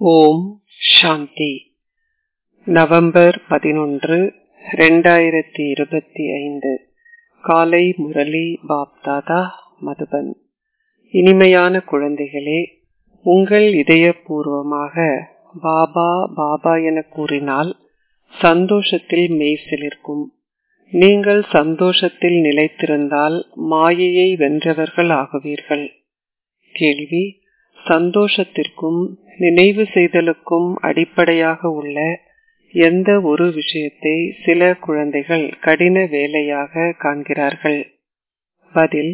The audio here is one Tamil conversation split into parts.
ஓம் சாந்தி. நவம்பர் 11, 2025. காலை முரளி பாப்தாதா, மதுபன். இனிமையான குழந்தைகளே, உங்கள் இதயபூர்வமாக பாபா பாபா என கூறினால் சந்தோஷத்தில் மெய்சிலிருக்கும். நீங்கள் சந்தோஷத்தில் நிலைத்திருந்தால் மாயையை வென்றவர்கள் ஆகுவீர்கள். கேள்வி: சந்தோஷத்திற்கும் நினைவு செய்தலுக்கும் அடிப்படையாக உள்ள எந்த ஒரு விஷயத்தை சில குழந்தைகள் கடின வேலையாக காண்கிறார்கள்? பதில்: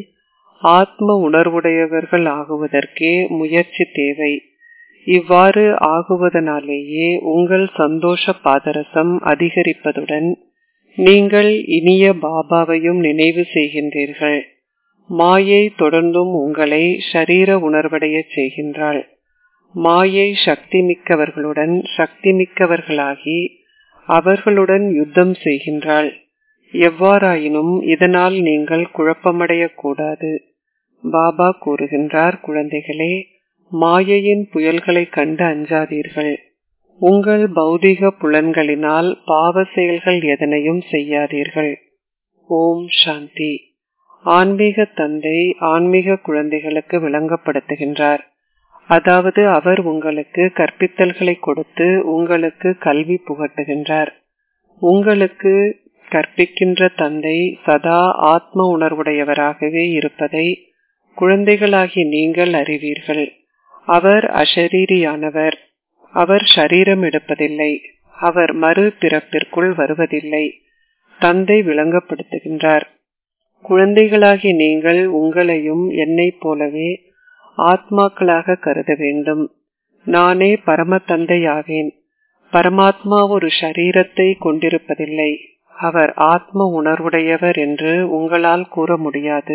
ஆத்ம உணர்வுடையவர்கள் ஆகுவதற்கே முயற்சி தேவை. இவ்வாறு ஆகுவதனாலேயே உங்கள் சந்தோஷ பாதரசம் அதிகரிப்பதுடன் நீங்கள் இனிய பாபாவையும் நினைவு செய்கின்றீர்கள். மாயை தொடர்ந்தும் உங்களை ஷரீர உணர்வடைய செய்கின்றாள். மாயை சக்தி மிக்கவர்களுடன் சக்தி மிக்கவர்களாகி அவர்களுடன் யுத்தம் செய்கின்றாள். எவ்வாறாயினும் இதனால் நீங்கள் குழப்பமடைய கூடாது. பாபா கூறுகின்றார், குழந்தைகளே, மாயையின் புயல்களை கண்டு அஞ்சாதீர்கள். உங்கள் பௌதிக புலன்களினால் பாவ செயல்கள் எதனையும் செய்யாதீர்கள். ஓம் சாந்தி. ஆன்மீக தந்தை ஆன்மீக குழந்தைகளுக்கு விளங்கப்படுத்துகின்றார். அதாவது அவர் உங்களுக்கு கற்பித்தல்களை கொடுத்து உங்களுக்கு கல்வி புகட்டுகின்றார். உங்களுக்கு கற்பிக்கின்ற தந்தை சதா ஆத்ம உணர்வுடையவராகவே இருப்பதை குழந்தைகளாகி நீங்கள் அறிவீர்கள். அவர் அஷரீரியானவர். அவர் ஷரீரம் எடுப்பதில்லை. அவர் மறு பிறப்பிற்குள் வருவதில்லை. தந்தை விளங்கப்படுத்துகின்றார், குழந்தைகளாகி நீங்கள் உங்களையும் என்னை போலவே ஆத்மாக்களாக கருத வேண்டும். நானே பரம தந்தை ஆவேன். பரமாத்மா ஒரு ஷரீரத்தை கொண்டிருப்பதில்லை. அவர் ஆத்ம உணர்வுடையவர் என்று உங்களால் கூற முடியாது.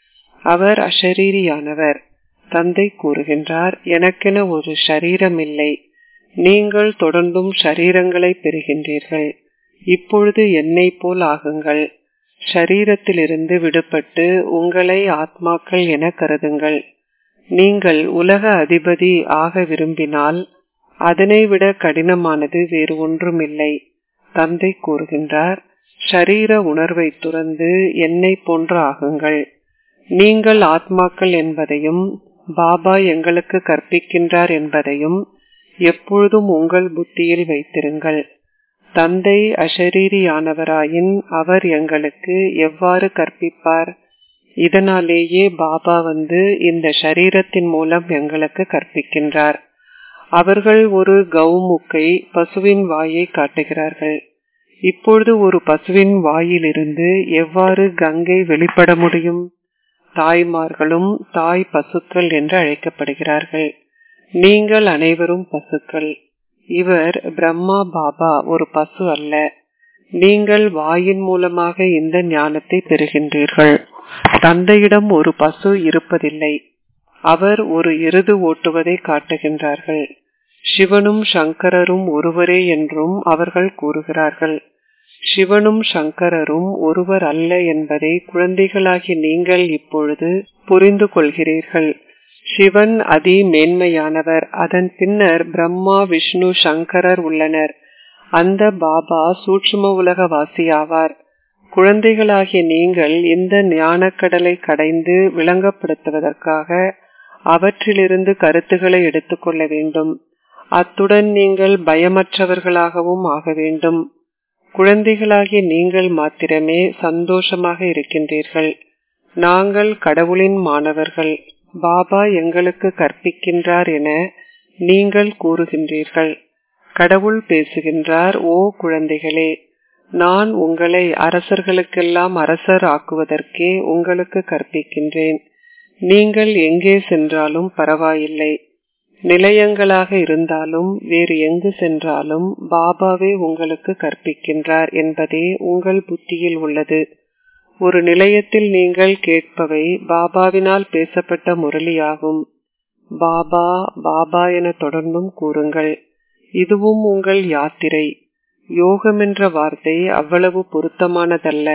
அவர் அஷரீரியானவர். தந்தை கூறுகின்றார், எனக்கென ஒரு ஷரீரம் இல்லை. நீங்கள் தொடர்ந்தும் ஷரீரங்களை பெறுகின்றீர்கள். இப்பொழுது என்னை போல் ஆகுங்கள். ஷரீரத்திலிருந்து விடுபட்டு உங்களை ஆத்மாக்கள் என கருதுங்கள். நீங்கள் உலக அதிபதி ஆக விரும்பினால் அதனை விட கடினமானது வேறு ஒன்றுமில்லை. தந்தை கூறுகின்றார், ஷரீர உணர்வை துறந்து என்னை போன்று ஆகுங்கள். நீங்கள் ஆத்மாக்கள் என்பதையும் பாபா எங்களுக்கு கற்பிக்கின்றார் என்பதையும் எப்பொழுதும் உங்கள் புத்தியில் வைத்திருங்கள். தந்தை அஷரீரியானவராயின் அவர் எங்களுக்கு எவ்வாறு கற்பிப்பார்? இதனாலேயே பாபா வந்து இந்த ஷரீரத்தின் மூலம் எங்களுக்கு கற்பிக்கின்றார். அவர்கள் ஒரு கௌமுக்கை பசுவின் வாயை காட்டுகிறார்கள். இப்பொழுது ஒரு பசுவின் வாயிலிருந்து எவ்வாறு கங்கை வெளிப்பட முடியும்? தாய்மார்களும் தாய் பசுக்கள் என்று அழைக்கப்படுகிறார்கள். நீங்கள் அனைவரும் பசுக்கள். இவர் பிரம்மா பாபா ஒரு பசு அல்ல. நீங்கள் வாயின் மூலமாக இந்த ஞானத்தை பெறுகின்றீர்கள். தந்தையிடம் ஒரு பசு இருப்பதில்லை. அவர் ஒரு எருது ஓட்டுவதை காட்டுகின்றார்கள். சிவனும் சங்கரரும் ஒருவரே என்றும் அவர்கள் கூறுகிறார்கள். சிவனும் சங்கரரும் ஒருவர் அல்ல என்பதை குழந்தைகளாகி நீங்கள் இப்பொழுது புரிந்து கொள்கிறீர்கள். சிவன் அதி மேன்மையானவர். அதன் பின்னர் பிரம்மா, விஷ்ணு, சங்கரர் உள்ளனர். அந்த பாபா சூட்சும உலக வாசியாவார். குழந்தைகளாகிய நீங்கள் இந்த ஞானக்கடலை கடைந்து விளங்கப்படுத்துவதற்காக அவற்றிலிருந்து கருத்துக்களை எடுத்துக்கொள்ள வேண்டும். அத்துடன் நீங்கள் பயமற்றவர்களாகவும் ஆக வேண்டும். குழந்தைகளாகிய நீங்கள் மாத்திரமே சந்தோஷமாக இருக்கின்றீர்கள். நாங்கள் கடவுளின் மாணவர்கள். பாபா எங்களுக்கு கற்பிக்கின்றார் என நீங்கள் கூறுகின்றீர்கள். கடவுள் பேசுகின்றார், ஓ குழந்தைகளே, நான் உங்களை அரசர்களுக்கெல்லாம் அரசர் ஆக்குவதற்கே உங்களுக்கு கற்பிக்கின்றேன். நீங்கள் எங்கே சென்றாலும் பரவாயில்லை. நிலையங்களாக இருந்தாலும் வேறு எங்கு சென்றாலும் பாபாவே உங்களுக்கு கற்பிக்கின்றார் என்பதே உங்கள் புத்தியில் உள்ளது. ஒரு நிலையத்தில் நீங்கள் கேட்பவை பாபாவினால் பேசப்பட்ட முரளியாகும். பாபா பாபா என தொடர்ந்தும் கூறுங்கள். இதுவும் உங்கள் யாத்திரை. யோகம் என்ற வார்த்தை அவ்வளவு பொருத்தமானதல்ல.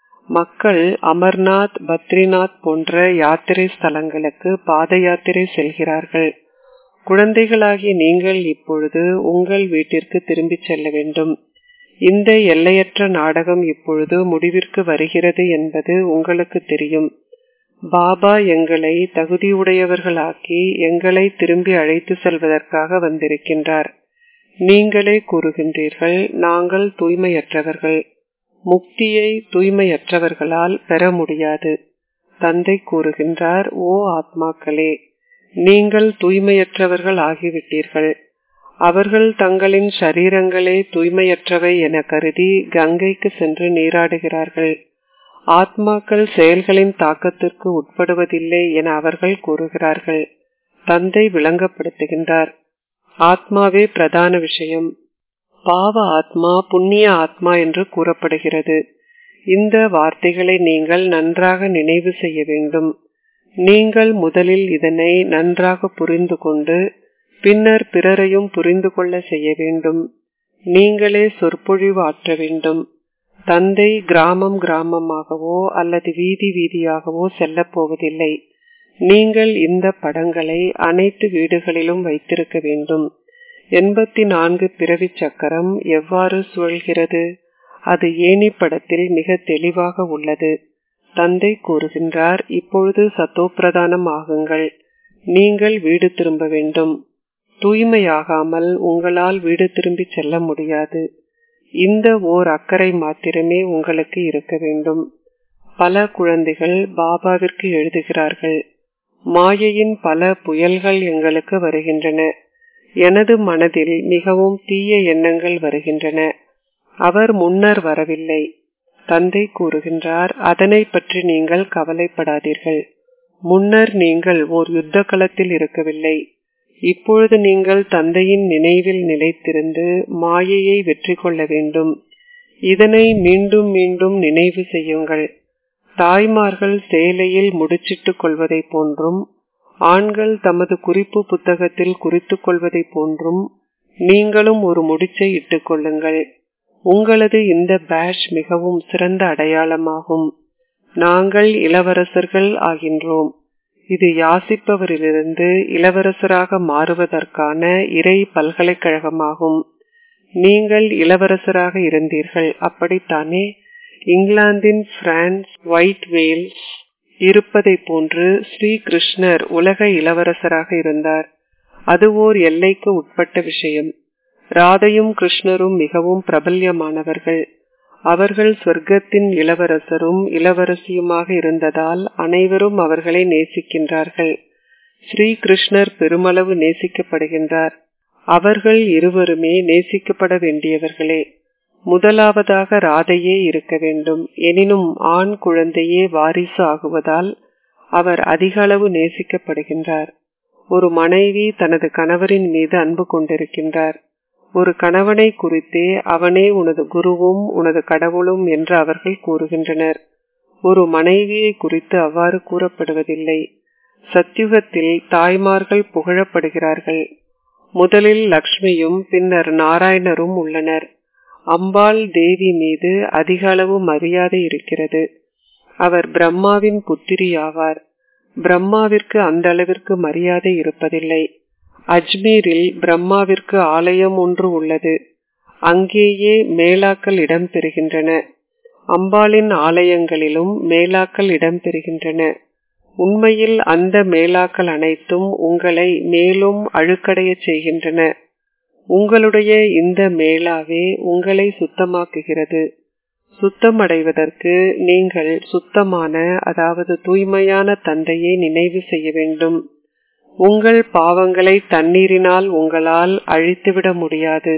மக்கள் அமர்நாத், பத்ரிநாத் போன்ற யாத்திரை ஸ்தலங்களுக்கு பாத யாத்திரை செல்கிறார்கள். குழந்தைகளாகிய நீங்கள் இப்பொழுது உங்கள் வீட்டிற்கு திரும்பிச் செல்ல வேண்டும். இந்த எல்லையற்ற நாடகம் இப்பொழுது முடிவிற்கு வருகிறது என்பது உங்களுக்கு தெரியும். பாபா எங்களை தகுதியுடையவர்களாக்கி எங்களை திரும்பி அழைத்து செல்வதற்காக வந்திருக்கின்றார். நீங்களே கூறுகின்றீர்கள், நாங்கள் தூய்மையற்றவர்கள். முக்தியை தூய்மையற்றவர்களால் பெற முடியாது. தந்தை கூறுகின்றார், ஓ ஆத்மாக்களே, நீங்கள் தூய்மையற்றவர்கள் ஆகிவிட்டீர்கள். அவர்கள் தங்களின் சரீரங்களே தூய்மையற்றவை என கருதி கங்கைக்கு சென்று நீராடுகிறார்கள். ஆத்மாக்கள் செயல்களின் தாக்கத்திற்கு உட்படுவதில்லை என அவர்கள் கூறுகிறார்கள். தந்தை விளங்கப்படுத்துகின்றார், ஆத்மாவே பிரதான விஷயம். பாவ ஆத்மா, புண்ணிய ஆத்மா என்று கூறப்படுகிறது. இந்த வார்த்தைகளை நீங்கள் நன்றாக நினைவு செய்ய வேண்டும். நீங்கள் முதலில் இதனை நன்றாக புரிந்து கொண்டு பின்னர் பிறரையும் புரிந்து கொள்ள செய்ய வேண்டும். நீங்களே சொற்பொழிவு ஆற்ற வேண்டும். தந்தை கிராமம் கிராமமாகவோ அல்லது வீதி வீதியாகவோ செல்லப் போவதில்லை. நீங்கள் இந்த படங்களை அனைத்து வீடுகளிலும் வைத்திருக்க வேண்டும். 84 பிறவி சக்கரம் எவ்வாறு சுழல்கிறது? அது ஏணி படத்தில் மிக தெளிவாக உள்ளது. தந்தை கூறுகின்றார், இப்பொழுது சத்தோப்பிரதானம் ஆகுங்கள். நீங்கள் வீடு திரும்ப வேண்டும். தூய்மையாகாமல் உங்களால் வீடு திரும்பி செல்ல முடியாது. இந்த ஓர் அக்கறை மாத்திரமே உங்களுக்கு இருக்க வேண்டும். பல குழந்தைகள் பாபாவிற்கு எழுதுகிறார்கள், மாயையின் பல புயல்கள் எங்களுக்கு வருகின்றன. எனது மனதில் மிகவும் தீய எண்ணங்கள் வருகின்றன. அவர் முன்னர் வரவில்லை. தந்தை கூறுகின்றார், அதனை பற்றி நீங்கள் கவலைப்படாதீர்கள். முன்னர் நீங்கள் ஓர் யுத்த களத்தில் இருக்கவில்லை. இப்பொழுது நீங்கள் தந்தையின் நினைவில் நிலைத்திருந்து மாயையை வெற்றி கொள்ள வேண்டும். இதனை மீண்டும் மீண்டும் நினைவு செய்யுங்கள். தாய்மார்கள் சேலையில் முடிச்சிட்டுக் கொள்வதை போன்றும் ஆண்கள் தமது குறிப்பு புத்தகத்தில் குறித்துக் கொள்வதை போன்றும் நீங்களும் ஒரு முடிச்சை இட்டுக் கொள்ளுங்கள். உங்களது இந்த பேட்ச் மிகவும் சிறந்த அடையாளமாகும். நாங்கள் இளவரசர்கள் ஆகின்றோம். இது யாசிப்பவரிலிருந்து இளவரசராக மாறுவதற்கான இறை பல்கலைக்கழகமாகும். நீங்கள் இளவரசராக இருந்தீர்கள், அப்படித்தானே? இங்கிலாந்தின் பிரான்ஸ் ஒயிட் வேல்ஸ் இருப்பதை போன்று ஸ்ரீ கிருஷ்ணர் உலக இளவரசராக இருந்தார். அது ஓர் எல்லைக்கு உட்பட்ட விஷயம். ராதையும் கிருஷ்ணரும் மிகவும் பிரபல்யமானவர்கள். அவர்கள் சொர்க்கத்தின் இளவரசரும் இளவரசியுமாக இருந்ததால் அனைவரும் அவர்களை நேசிக்கின்றார்கள். ஸ்ரீ கிருஷ்ணர் பெருமளவு நேசிக்கப்படுகின்றார். அவர்கள் இருவருமே நேசிக்கப்பட வேண்டியவர்களே. முதலாவதாக ராதையே இருக்க வேண்டும். எனினும் ஆண் குழந்தையே வாரிசு ஆகுவதால் அவர் அதிக அளவு நேசிக்கப்படுகின்றார். ஒரு மனைவி தனது கணவரின் மீது அன்பு கொண்டிருக்கின்றார். ஒரு கணவனை குறித்தே அவனே உனது குருவும் உனது கடவுளும் என்று அவர்கள் கூறுகின்றனர். ஒரு மனைவியை குறித்து அவ்வாறு கூறப்படுவதில்லை. சத்யுகத்தில் தாய்மார்கள் புகழப்படுகிறார்கள். முதலில் லக்ஷ்மியும் பின்னர் நாராயணரும் உள்ளனர். அம்பாள் தேவி மீது அதிக அளவு மரியாதை இருக்கிறது. அவர் பிரம்மாவின் புத்திரி ஆவார். பிரம்மாவிற்கு அந்த அளவிற்கு மரியாதை இருப்பதில்லை. அஜ்மீரில் பிரம்மாவிற்கு ஆலயம் ஒன்று உள்ளது. அங்கேயே மேலாக்கள் இடம்பெறுகின்றன. அம்பாளின் ஆலயங்களிலும் மேலாக்கள் இடம்பெறுகின்றன. உண்மையில் அந்த மேலாக்கள் அனைத்தும் உங்களை மேலும் அழுக்கடைய செய்கின்றன. உங்களுடைய இந்த மேலாவே உங்களை சுத்தமாக்குகிறது. சுத்தமடைவதற்கு நீங்கள் சுத்தமான, அதாவது தூய்மையான தந்தையை நினைவு செய்ய வேண்டும். உங்கள் பாவங்களை தண்ணீரினால் உங்களால் அழித்துவிட முடியாது.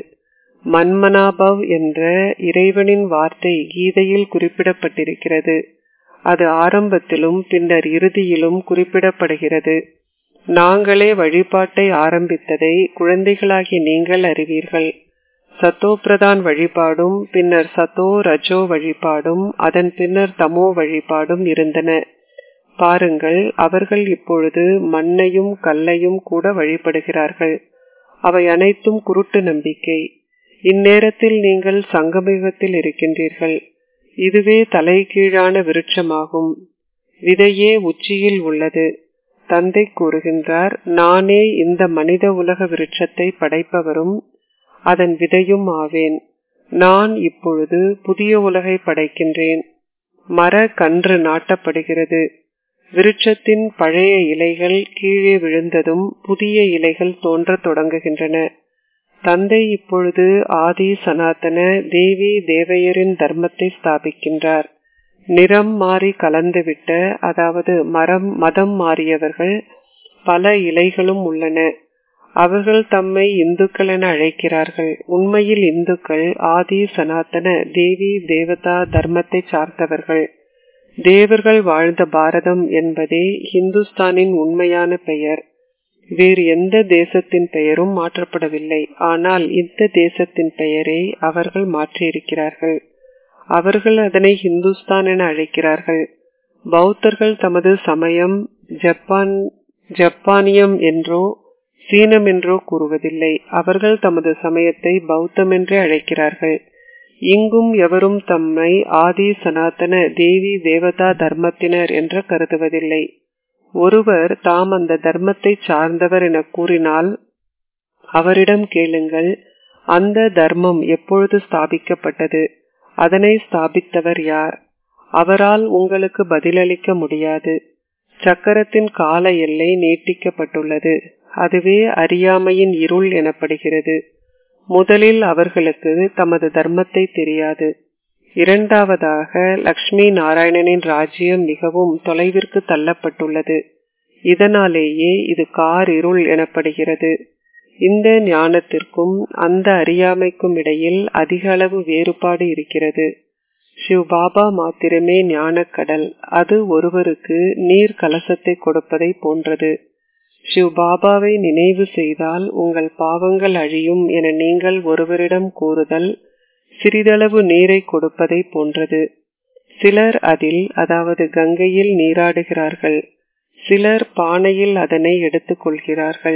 மன்மனாபவ் என்ற இறைவனின் வார்த்தை கீதையில் குறிப்பிடப்பட்டிருக்கிறது. அது ஆரம்பத்திலும் பின்னர் இறுதியிலும் குறிப்பிடப்படுகிறது. நாங்களே வழிபாட்டை ஆரம்பித்ததை குழந்தைகளாகிய நீங்கள் அறிவீர்கள். சத்தோ பிரதான் வழிபாடும் பின்னர் சத்தோ ரஜோ வழிபாடும் அதன் பின்னர் தமோ வழிபாடும் இருந்தன. பாருங்கள், அவர்கள் இப்பொழுது மண்ணையும் கல்லையும் கூட வழிபடுகிறார்கள். அவை அனைத்தும் குருட்டு நம்பிக்கை. இந்நேரத்தில் நீங்கள் சங்கமயுகத்தில் இருக்கின்றீர்கள். இதுவே தலைகீழான விருட்சமாகும். விதையே உச்சியில் உள்ளது. தந்தை கூறுகின்றார், நானே இந்த மனித உலக விருட்சத்தை படைப்பவரும் அதன் விதையும் ஆவேன். நான் இப்பொழுது புதிய உலகை படைக்கின்றேன். மர கன்று நாட்டப்படுகிறது. விருட்சத்தின் பழைய இலைகள் கீழே விழுந்ததும் புதிய இலைகள் தோன்றத் தொடங்குகின்றன. தந்தை இப்பொழுது ஆதி சனாதன தேவி தேவையரின் தர்மத்தை ஸ்தாபிக்கின்றார். நிறம் மாறி கலந்துவிட்ட, அதாவது மதம் மாறியவர்கள் பல இலைகளும் உள்ளன. அவர்கள் தம்மை இந்துக்கள் என அழைக்கிறார்கள். உண்மையில் இந்துக்கள் ஆதி சனாதன தேவி தேவதா தர்மத்தை சார்ந்தவர்கள். தேவர்கள் வாழ்ந்த பாரதம் என்பதே ஹிந்துஸ்தானின் உண்மையான பெயர். வேறு எந்த தேசத்தின் பெயரும் மாற்றப்படவில்லை. ஆனால் இந்த தேசத்தின் பெயரை அவர்கள் மாற்றியிருக்கிறார்கள். அவர்கள் அதனை ஹிந்துஸ்தான் என அழைக்கிறார்கள். பௌத்தர்கள் தமது சமயம் ஜப்பானியம் என்றோ சீனம் என்றோ கூறுவதில்லை. அவர்கள் தமது சமயத்தை பௌத்தம் என்றே அழைக்கிறார்கள். இங்கும் எவரும் தம்மை ஆதி சனாதன தேவி தேவதா தர்மத்தினர் என்று கருதுவதில்லை. ஒருவர் தாம் அந்த தர்மத்தை சார்ந்தவர் என கூறினால் அவரிடம் கேளுங்கள், அந்த தர்மம் எப்பொழுது ஸ்தாபிக்கப்பட்டது, அதனை ஸ்தாபித்தவர் யார்? அவரால் உங்களுக்கு பதிலளிக்க முடியாது. சக்கரத்தின் கால எல்லை நீட்டிக்கப்பட்டுள்ளது. அதுவே அறியாமையின் இருள் எனப்படுகிறது. முதலில் அவர்களுக்கு தமது தர்மத்தை தெரியாது. இரண்டாவதாக லக்ஷ்மி நாராயணனின் ராஜ்யம் மிகவும் தொலைவிற்கு தள்ளப்பட்டுள்ளது. இதனாலேயே இது கார் இருள் எனப்படுகிறது. இந்த ஞானத்திற்கும் அந்த அறியாமைக்கும் இடையில் அதிக அளவு வேறுபாடு இருக்கிறது. சிவ் பாபா மாத்திரமே ஞானக்கடல். அது ஒருவருக்கு நீர் கலசத்தை கொடுப்பதை போன்றது. சிவ் பாபாவை நினைவு செய்தால் உங்கள் பாவங்கள் அழியும் என நீங்கள் ஒருவரிடம் கூறுதல் சிறிதளவு நீரை கொடுப்பதை போன்றது. சிலர் அதில், அதாவது கங்கையில் நீராடுகிறார்கள். சிலர் பானையில் அதனை எடுத்துக் கொள்கிறார்கள்.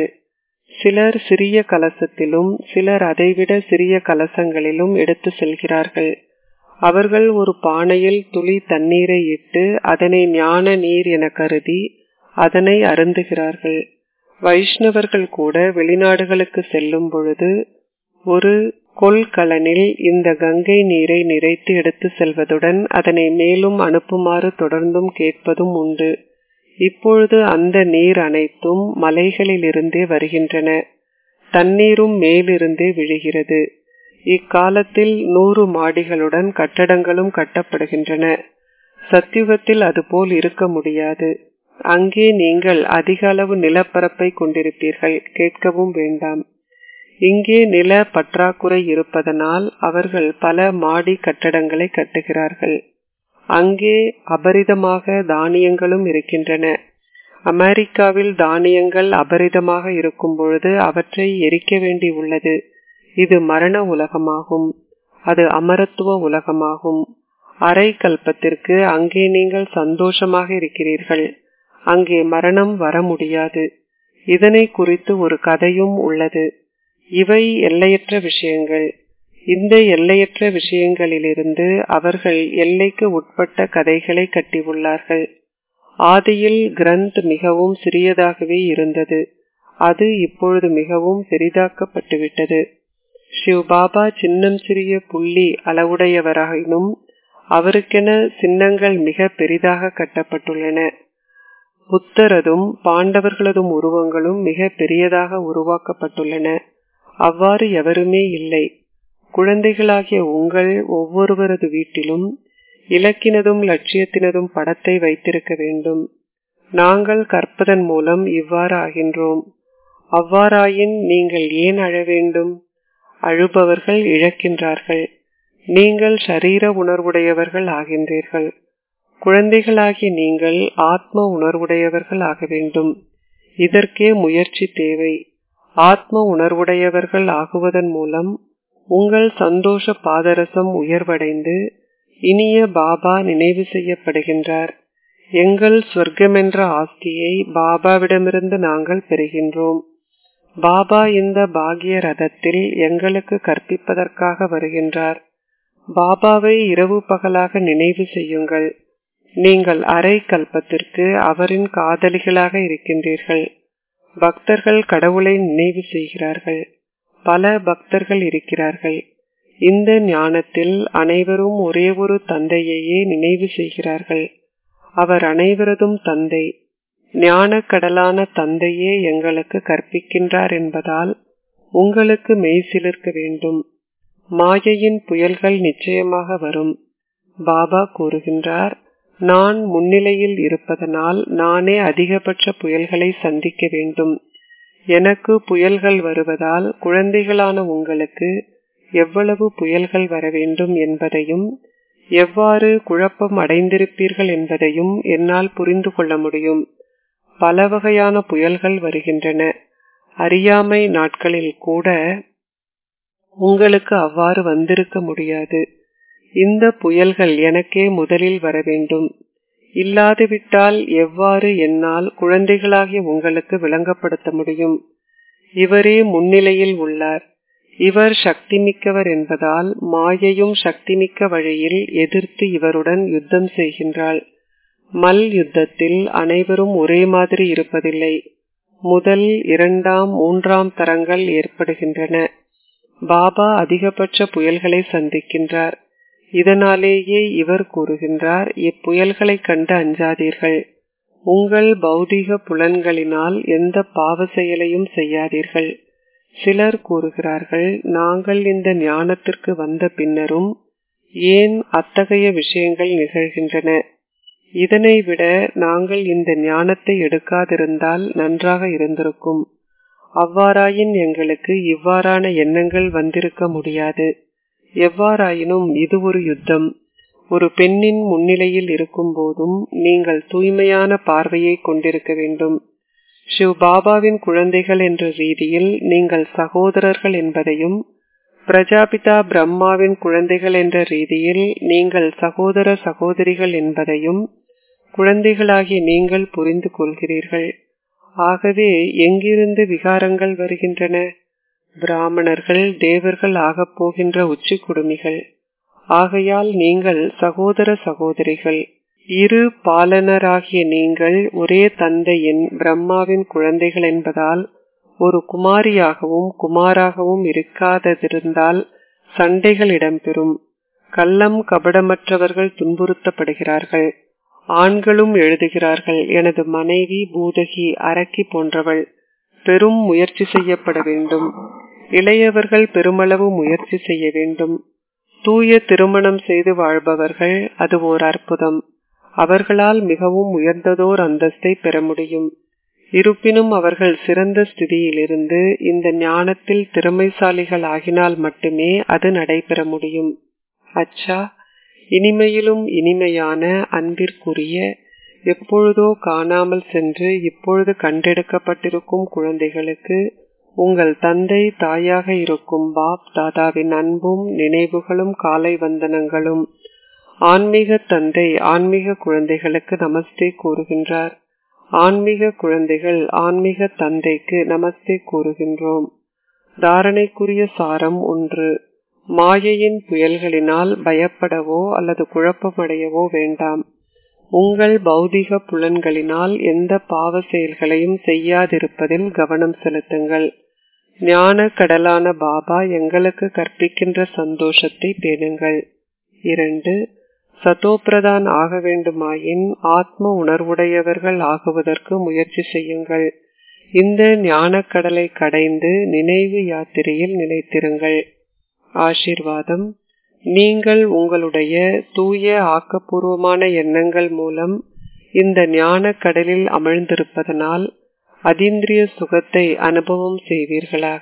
சிலர் சிறிய கலசத்திலும் சிலர் அதைவிட சிறிய கலசங்களிலும் எடுத்து செல்கிறார்கள். அவர்கள் ஒரு பானையில் துளி தண்ணீரை இட்டு அதனை ஞான நீர் என கருதி அதனை அருந்துகிறார்கள். வைஷ்ணவர்கள் கூட வெளிநாடுகளுக்கு செல்லும் பொழுது ஒரு கொள்கலனில் இந்த கங்கை நீரை நிறைத்து எடுத்து செல்வதுடன் அதனை மேலும் அனுப்புமாறு தொடர்ந்தும் கேட்பதும் உண்டு. இப்பொழுது அந்த நீர் அனைத்தும் மலைகளிலிருந்தே வருகின்றன. தண்ணீரும் மேலிருந்தே விழுகிறது. இக்காலத்தில் 100 மாடிகளுடன் கட்டடங்களும் கட்டப்படுகின்றன. சத்யுகத்தில் அதுபோல் இருக்க முடியாது. அங்கே நீங்கள் அதிக அளவு நிலப்பரப்பை கொண்டிருப்பீர்கள், கேட்கவும் வேண்டாம். இங்கே நில பற்றாக்குறை இருப்பதனால் அவர்கள் பல மாடி கட்டடங்களை கட்டுகிறார்கள். அங்கே அபரிதமாக தானியங்களும் இருக்கின்றன. அமெரிக்காவில் தானியங்கள் அபரிதமாக இருக்கும் பொழுது அவற்றை எரிக்க வேண்டி உள்ளது. இது மரண உலகமாகும். அது அமரத்துவ உலகமாகும். அரை கல்பத்திற்கு அங்கே நீங்கள் சந்தோஷமாக இருக்கிறீர்கள். அங்கே மரணம் வர முடியாது. இதனை குறித்து ஒரு கதையும் உள்ளது. இவை எல்லையற்ற விஷயங்கள். இந்த எல்லையற்ற விஷயங்களிலிருந்து அவர்கள் எல்லைக்கு உட்பட்ட கதைகளை கட்டியுள்ளார்கள். ஆதியில் கிரந்த் மிகவும் சிறியதாகவே இருந்தது. அது இப்பொழுது மிகவும் பெரிதாக்கப்பட்டுவிட்டது. சிவ் பாபா சின்னம் சிறிய புள்ளி அளவுடையவராயினும் அவருக்கென சின்னங்கள் மிக பெரிதாக கட்டப்பட்டுள்ளன. புத்தரதும் பாண்டவர்களதும் உருவங்களும் மிக பெரியதாக உருவாக்கப்பட்டுள்ளன. அவ்வாறு எவருமே இல்லை. குழந்தைகளாகிய உங்கள் ஒவ்வொருவரது வீட்டிலும் இலக்கினதும் லட்சியத்தினதும் படத்தை வைத்திருக்க வேண்டும். நாங்கள் கற்பதன் மூலம் இவ்வாறு ஆகின்றோம். அவ்வாறாயின் நீங்கள் ஏன் அழ வேண்டும்? அழுபவர்கள் இழக்கின்றார்கள். நீங்கள் ஷரீர உணர்வுடையவர்கள் ஆகின்றீர்கள். குழந்தைகளாகிய நீங்கள் ஆத்ம உணர்வுடையவர்கள் ஆக வேண்டும். இதற்கே முயற்சி தேவை. ஆத்ம உணர்வுடையவர்கள் ஆகுவதன் மூலம் உங்கள் சந்தோஷ பாதரசம் உயர்வடைந்து இனிய பாபா நினைவு செய்யப்படுகின்றார். எங்கள் சொர்க்கமென்ற ஆஸ்தியை பாபாவிடமிருந்து நாங்கள் பெறுகின்றோம். பாபா இந்த பாகிய ரதத்தில் எங்களுக்கு கற்பிப்பதற்காக வருகின்றார். பாபாவை இரவு பகலாக நினைவு செய்யுங்கள். நீங்கள் அரை கல்பத்திற்கு அவரின் காதலிகளாக இருக்கின்றீர்கள். பக்தர்கள் கடவுளை நினைவு செய்கிறார்கள். பல பக்தர்கள் இருக்கிறார்கள். இந்த ஞானத்தில் அனைவரும் ஒரே ஒரு தந்தையையே நினைவு செய்கிறார்கள். அவர் அனைவரதும் தந்தை. ஞான கடலான தந்தையே எங்களுக்கு கற்பிக்கின்றார் என்பதால் உங்களுக்கு மெய்சிலிர்க்க வேண்டும். மாயையின் புயல்கள் நிச்சயமாக வரும். பாபா கூறுகின்றார், நான் முன்னிலையில் இருப்பதனால் நானே அதிகபட்ச புயல்களை சந்திக்க வேண்டும். எனக்கு புயல்கள் வருவதால் குழந்தைகளான உங்களுக்கு எவ்வளவு புயல்கள் வர வேண்டும் என்பதையும் எவ்வாறு குழப்பம் அடைந்திருப்பீர்கள் என்பதையும் என்னால் புரிந்து கொள்ள முடியும். பல வகையான புயல்கள் வருகின்றன. அறியாமை நாட்களில் கூட உங்களுக்கு அவ்வாறு வந்திருக்க முடியாது. இந்த புயல்கள் எனக்கே முதலில் வர வேண்டும். இல்லாதுவிட்டால் எவ்வாறு என்னால் குழந்தைகளாகிய உங்களுக்கு விளங்கப்படுத்த முடியும்? இவரே முன்னிலையில் உள்ளார். இவர் சக்தி மிக்கவர் என்பதால் மாயையும் சக்திமிக்க வழியில் எதிர்த்து இவருடன் யுத்தம் செய்கின்றாள். மல் யுத்தத்தில் அனைவரும் ஒரே மாதிரி இருப்பதில்லை. முதல், இரண்டாம், மூன்றாம் தரங்கள் ஏற்படுகின்றன. பாபா அதிகபட்ச புயல்களை சந்திக்கின்றார். இதனாலேயே இவர் கூறுகின்றார், இப்புயல்களை கண்டு அஞ்சாதீர்கள். உங்கள் பௌதிக புலன்களினால் எந்த பாவ செயலையும் செய்யாதீர்கள். சிலர் கூறுகிறார்கள், நாங்கள் இந்த ஞானத்திற்கு வந்த பின்னரும் ஏன் அத்தகைய விஷயங்கள் நிகழ்கின்றன? இதனை விட நாங்கள் இந்த ஞானத்தை எடுக்காதிருந்தால் நன்றாக இருந்திருக்கும். அவ்வாறாயின் எங்களுக்கு இவ்வாறான எண்ணங்கள் வந்திருக்க முடியாது. எவ்வாறாயினும் இது ஒரு யுத்தம். ஒரு பெண்ணின் முன்னிலையில் இருக்கும் போதும் நீங்கள் தூய்மையான பார்வையை கொண்டிருக்க வேண்டும். சிவ் பாபாவின் குழந்தைகள் என்ற ரீதியில் நீங்கள் சகோதரர்கள் என்பதையும், பிரஜாபிதா பிரம்மாவின் குழந்தைகள் என்ற ரீதியில் நீங்கள் சகோதர சகோதரிகள் என்பதையும் குழந்தைகளாகிய நீங்கள் புரிந்து கொள்கிறீர்கள். ஆகவே எங்கிருந்து விகாரங்கள் வருகின்றன? பிராமணர்கள் தேவர்கள் ஆகப் போகின்ற உச்சி குடுமிகள். ஆகையால் நீங்கள் சகோதர சகோதரிகள். இரு பாலனராகிய நீங்கள் ஒரே தந்தையின் பிரம்மாவின் குழந்தைகள் என்பதால் ஒரு குமாரியாகவும் குமாராகவும் இருக்காதிருந்தால் சண்டைகள் இடம்பெறும். கள்ளம் கபடமற்றவர்கள் துன்புறுத்தப்படுகிறார்கள். ஆண்களும் எழுதுகிறார்கள், எனது மனைவி பூதகி, அரக்கி போன்றவள். பெரும் முயற்சி செய்யப்பட வேண்டும். இளையவர்கள் பெருமளவு முயற்சி செய்ய வேண்டும். தூய திருமணம் செய்து வாழ்பவர்கள், அது ஓர் அற்புதம். அவர்களால் மிகவும் உயர்ந்ததோர் அந்தஸ்தை பெற முடியும். இருப்பினும் அவர்கள் சிறந்த ஸ்திதியிலிருந்து இந்த ஞானத்தில் திறமைசாலிகள் ஆகினால் மட்டுமே அது நடைபெற முடியும். அச்சா, இனிமையிலும் இனிமையான அன்பிற்குரிய, எப்பொழுதோ காணாமல் சென்று இப்பொழுது கண்டெடுக்கப்பட்டிருக்கும் குழந்தைகளுக்கு உங்கள் தந்தை தாயாக இருக்கும் பாப் தாதாவின் அன்பும் நினைவுகளும் காலை வந்தனங்களும். ஆன்மீக தந்தை ஆன்மீக குழந்தைகளுக்கு நமஸ்தே கூறுகின்றார். ஆன்மீக குழந்தைகள் ஆன்மீக தந்தைக்கு நமஸ்தே கூறுகின்றோம். தாரணைக்குரிய சாரம் 1. மாயையின் புயல்களினால் பயப்படவோ அல்லது குழப்பமடையவோ வேண்டாம். உங்கள் பௌதிக புலன்களினால் எந்த பாவ செயல்களையும் செய்யாதிருப்பதில் கவனம் செலுத்துங்கள். ஞான கடலான பாபா எங்களுக்கு கற்பிக்கின்ற சந்தோஷத்தை பேணுங்கள். 2. சதோப்பிரதான் ஆக வேண்டுமாயின் ஆத்ம உணர்வுடையவர்கள் ஆகுவதற்கு முயற்சி செய்யுங்கள். இந்த ஞானக்கடலை கடைந்து நினைவு யாத்திரையில் நிலைத்திருங்கள். ஆசீர்வாதம். நீங்கள் உங்களுடைய தூய ஆக்கப்பூர்வமான எண்ணங்கள் மூலம் இந்த ஞான கடலில் அமிழ்ந்திருப்பதனால் அதீந்திரிய சுகத்தை அனுபவம் செய்வீர்களாக.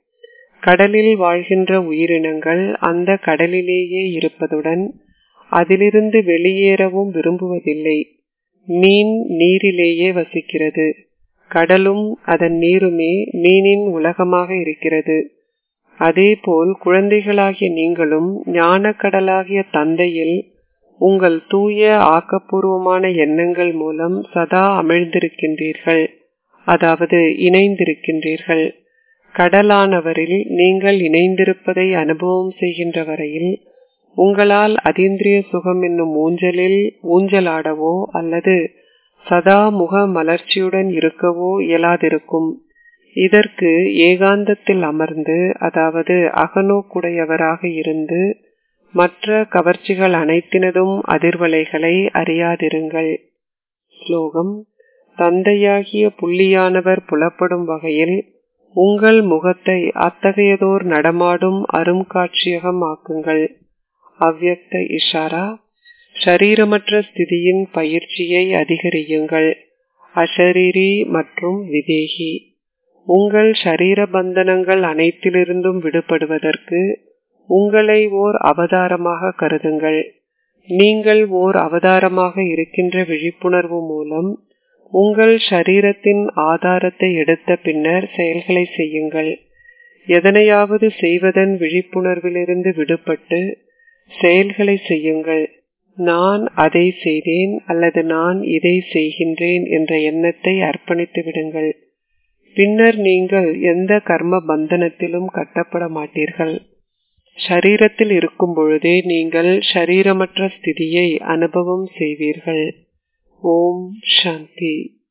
கடலில் வாழ்கின்ற உயிரினங்கள் அந்த கடலிலேயே இருப்பதுடன் அதிலிருந்து வெளியேறவும் விரும்புவதில்லை. மீன் நீரிலேயே வசிக்கிறது. கடலும் அதன் நீருமே மீனின் உலகமாக இருக்கிறது. அதேபோல் குழந்தைகளாகிய நீங்களும் ஞானக்கடலாகிய தந்தையில் உங்கள் தூய ஆக்கப்பூர்வமான எண்ணங்கள் மூலம் சதா அமிழ்ந்திருக்கின்றீர்கள், அதாவது இணைந்திருக்கின்றீர்கள். கடலானவரில் நீங்கள் இணைந்திருப்பதை அனுபவம் செய்கின்ற வரையில் உங்களால் அதீந்திரிய சுகம் என்னும் ஊஞ்சலில் ஊஞ்சலாடவோ அல்லது சதா முக மலர்ச்சியுடன் இருக்கவோ இயலாதிருக்கும். இதற்கு ஏகாந்தத்தில் அமர்ந்து, அதாவது அகநோக்குடையவராக இருந்து, மற்ற கவர்ச்சிகள் அனைத்தினதும் அதிர்வலைகளை அறியாதிருங்கள். ஸ்லோகம்: தந்தையாகிய புள்ளியானவர் புலப்படும் வகையில் உங்கள் முகத்தை அத்தகையதோர் நடமாடும் அருங்காட்சியகம் ஆக்குங்கள். அவ்யக்த இஷாரா: ஷரீரமற்ற ஸ்திதியின் பயிற்சியை அதிகரியுங்கள். அஷரீரி மற்றும் விதேகி. உங்கள் ஷரீர பந்தனங்கள் அனைத்திலிருந்தும் விடுபடுவதற்கு உங்களை ஓர் அவதாரமாக கருதுங்கள். நீங்கள் ஓர் அவதாரமாக இருக்கின்ற விழிப்புணர்வு மூலம் உங்கள் ஷரீரத்தின் ஆதாரத்தை எடுத்த பின்னர் செயல்களை செய்யுங்கள். எதனையாவது செய்வதன் விழிப்புணர்விலிருந்து விடுபட்டு செயல்களை செய்யுங்கள். நான் அதை செய்தேன் அல்லது நான் இதை செய்கின்றேன் என்ற எண்ணத்தை அர்ப்பணித்து விடுங்கள். பின்னர் நீங்கள் எந்த கர்ம பந்தனத்திலும் கட்டப்பட மாட்டீர்கள். ஷரீரத்தில் இருக்கும் பொழுதே நீங்கள் ஷரீரமற்ற ஸ்திதியை அனுபவம் செய்வீர்கள். ஓம் சாந்தி.